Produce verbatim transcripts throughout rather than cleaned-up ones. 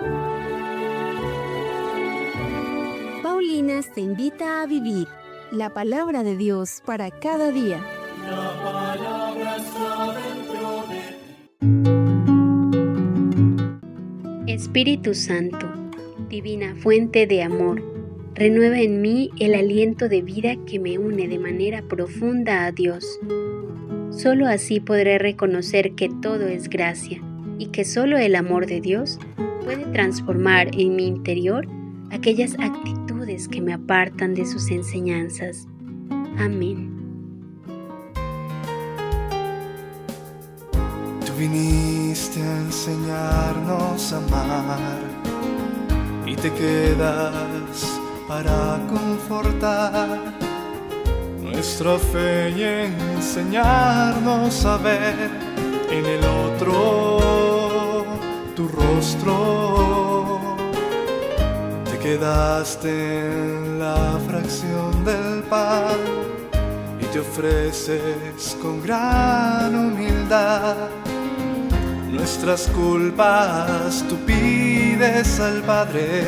Paulinas te invita a vivir la palabra de Dios para cada día. La palabra está dentro de ti. Espíritu Santo, divina fuente de amor, renueva en mí el aliento de vida que me une de manera profunda a Dios. Solo así podré reconocer que todo es gracia y que solo el amor de Dios puede transformar en mi interior aquellas actitudes que me apartan de sus enseñanzas. Amén. Tú viniste a enseñarnos a amar y te quedas para confortar nuestra fe y enseñarnos a ver en el otro tu rostro. Te quedaste en la fracción del pan y te ofreces con gran humildad. Nuestras culpas tú pides al Padre,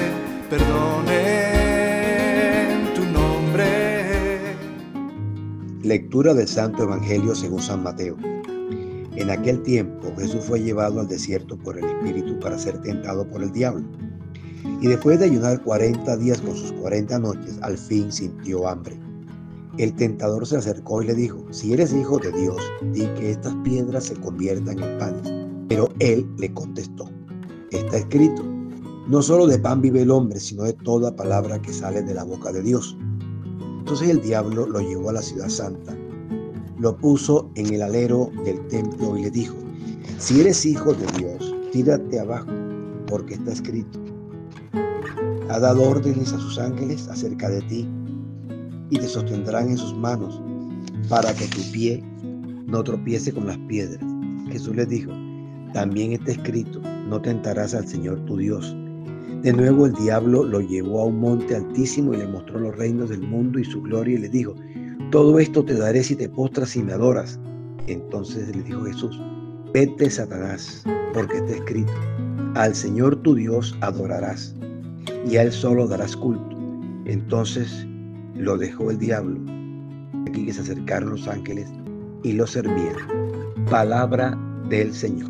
perdone en tu nombre. Lectura del Santo Evangelio según San Mateo. En aquel tiempo Jesús fue llevado al desierto por el Espíritu para ser tentado por el diablo. Y después de ayunar cuarenta días con sus cuarenta noches, al fin sintió hambre. El tentador se acercó y le dijo: si eres hijo de Dios, di que estas piedras se conviertan en panes. Pero él le contestó: está escrito, no solo de pan vive el hombre, sino de toda palabra que sale de la boca de Dios. Entonces el diablo lo llevó a la ciudad santa, lo puso en el alero del templo y le dijo: si eres hijo de Dios, tírate abajo, porque está escrito, ha dado órdenes a sus ángeles acerca de ti, y te sostendrán en sus manos, para que tu pie no tropiece con las piedras. Jesús les dijo: también está escrito, no tentarás al Señor tu Dios. De nuevo el diablo lo llevó a un monte altísimo y le mostró los reinos del mundo y su gloria, y le dijo: todo esto te daré si te postras y me adoras. Entonces le dijo Jesús: vete, Satanás, porque está escrito, al Señor tu Dios adorarás, y a Él solo darás culto. Entonces lo dejó el diablo. Aquí que se acercaron los ángeles y lo servían. Palabra del Señor.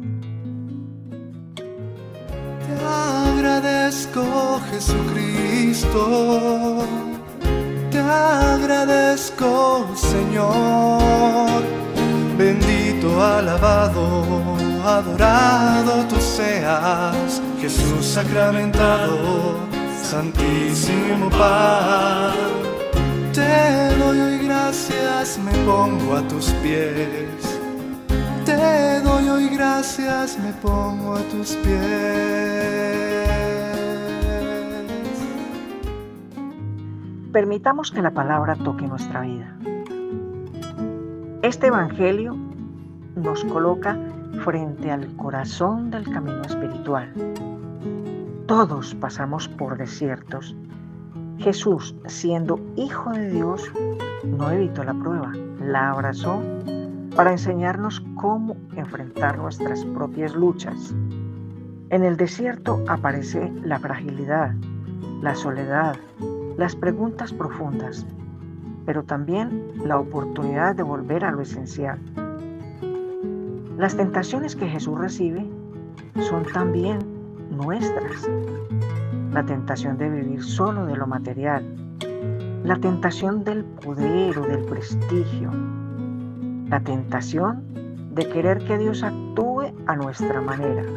Te agradezco, Jesucristo. Te agradezco, Señor. Bendito, alabado, adorado tú seas, Jesús sacramentado, Santísimo Pan. Te doy hoy gracias, me pongo a tus pies. Te doy hoy gracias, me pongo a tus pies. Permitamos que la palabra toque nuestra vida. Este Evangelio nos coloca frente al corazón del camino espiritual. Todos pasamos por desiertos. Jesús, siendo Hijo de Dios, no evitó la prueba, la abrazó para enseñarnos cómo enfrentar nuestras propias luchas. En el desierto aparece la fragilidad, la soledad, las preguntas profundas, pero también la oportunidad de volver a lo esencial. Las tentaciones que Jesús recibe son también nuestras. La tentación de vivir solo de lo material, la tentación del poder o del prestigio, la tentación de querer que Dios actúe a nuestra manera.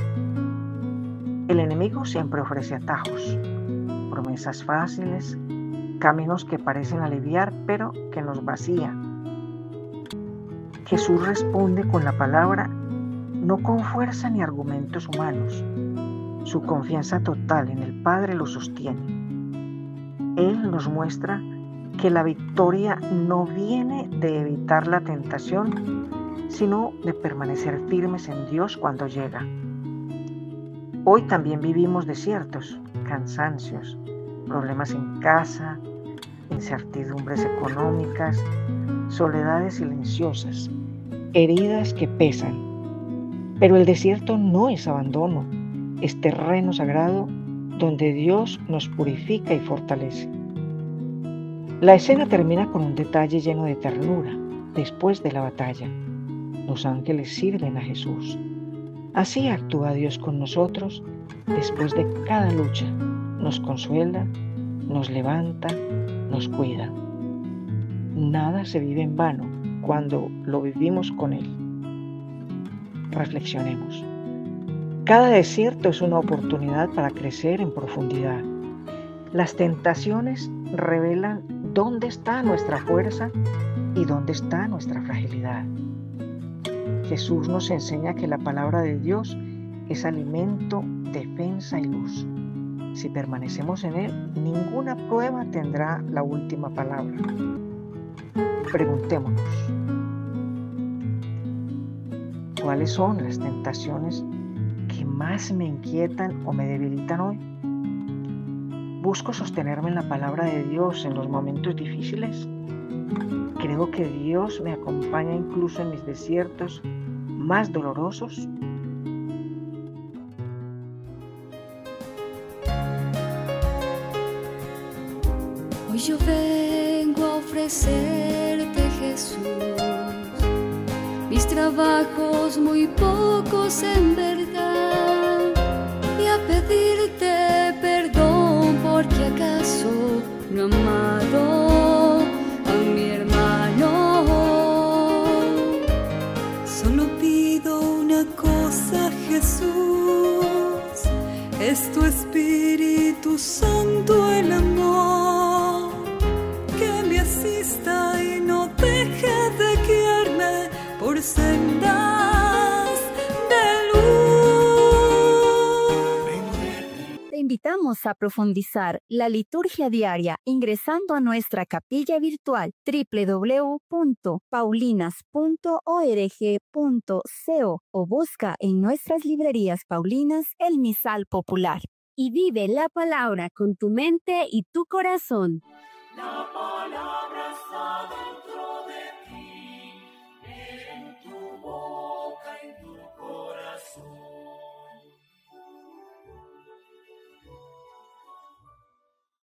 El enemigo siempre ofrece atajos, promesas fáciles, caminos que parecen aliviar pero que nos vacían. Jesús responde con la palabra, no con fuerza ni argumentos humanos. Su confianza total en el Padre lo sostiene. Él nos muestra que la victoria no viene de evitar la tentación, sino de permanecer firmes en Dios cuando llega. Hoy también vivimos desiertos, cansancios, problemas en casa, incertidumbres económicas, soledades silenciosas, heridas que pesan. Pero el desierto no es abandono, es terreno sagrado donde Dios nos purifica y fortalece. La escena termina con un detalle lleno de ternura. Después de la batalla, los ángeles sirven a Jesús. Así actúa Dios con nosotros después de cada lucha. Nos consuela, nos levanta, nos cuida. Nada se vive en vano cuando lo vivimos con Él. Reflexionemos. Cada desierto es una oportunidad para crecer en profundidad. Las tentaciones revelan dónde está nuestra fuerza y dónde está nuestra fragilidad. Jesús nos enseña que la palabra de Dios es alimento, defensa y luz. Si permanecemos en Él, ninguna prueba tendrá la última palabra. Preguntémonos, ¿cuáles son las tentaciones que más me inquietan o me debilitan hoy? ¿Busco sostenerme en la palabra de Dios en los momentos difíciles? ¿Creo que Dios me acompaña incluso en mis desiertos más dolorosos? Hoy yo vengo a ofrecerte, Jesús, mis trabajos muy pocos en verdad, y a pedirte perdón porque acaso no he amado a mi hermano. Solo pido una cosa, Jesús, es tu Espíritu Santo, el amor, que me asista y no deje de guiarme por sendas de luz. Te invitamos a profundizar la liturgia diaria ingresando a nuestra capilla virtual doble u doble u doble u punto paulinas punto org punto co o busca en nuestras librerías paulinas el misal popular. Y vive la palabra con tu mente y tu corazón. La palabra está